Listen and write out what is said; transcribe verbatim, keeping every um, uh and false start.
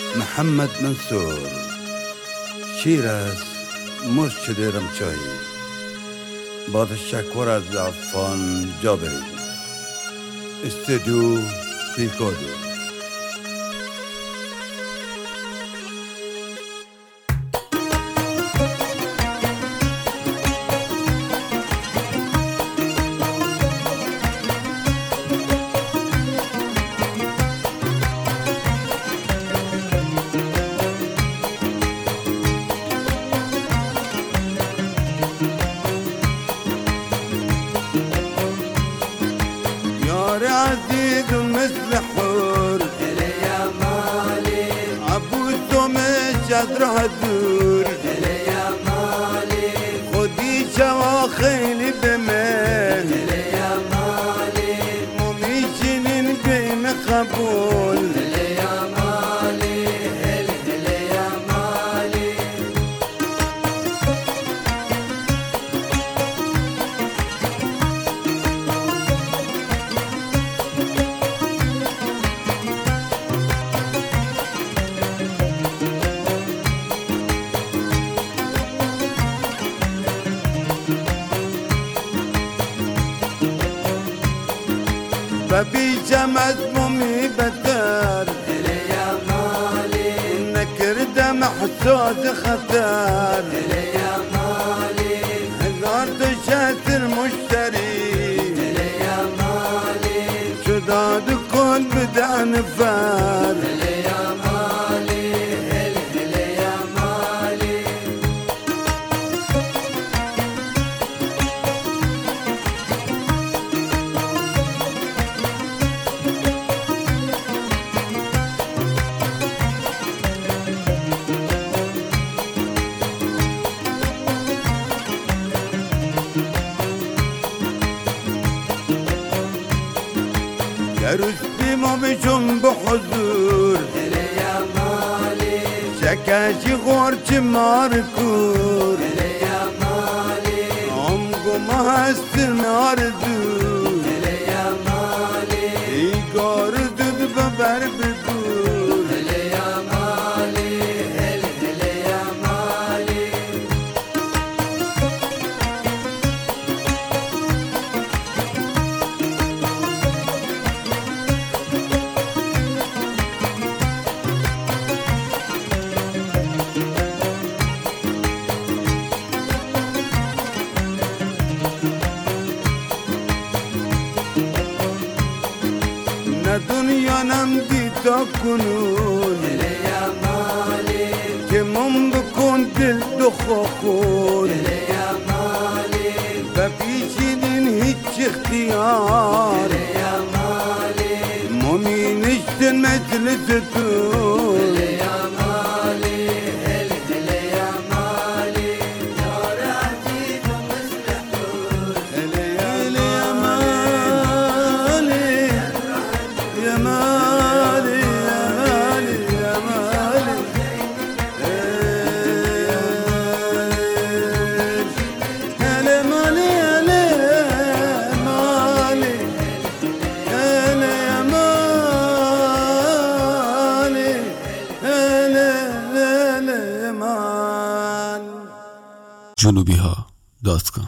محمد منصور شیر از مرشد رمچایی با تشکر از افغان جابری استودیو پیکودو. يا عزيز مثل حور يا مالي عبوس مش قادر هدور يا مالي خدي شواخيلي بمن يا مالي مميشين بين قبول يا مالي هل هل يا مالي ببيجة مذمومي بدار يا مالي نكر دم حسود خطر يا مالي هزار دشات المشتري يا مالي شداد كل بدأ نفار يا مالي هل هل يا مالي يا رشدي ما بشم بحضور يا مالي شكاشي غورش ماركور يا مالي عمقو ما هستنار دور يا مالي إيقار دود ببر بدور يا مالي هل هل يا مالي نا دنيا نمدي تكونون يا مالي كمم بكون دل دخوخون يا مالي ببيشين هيتش اختيار يا مالي مؤمن اشتن مثل ستور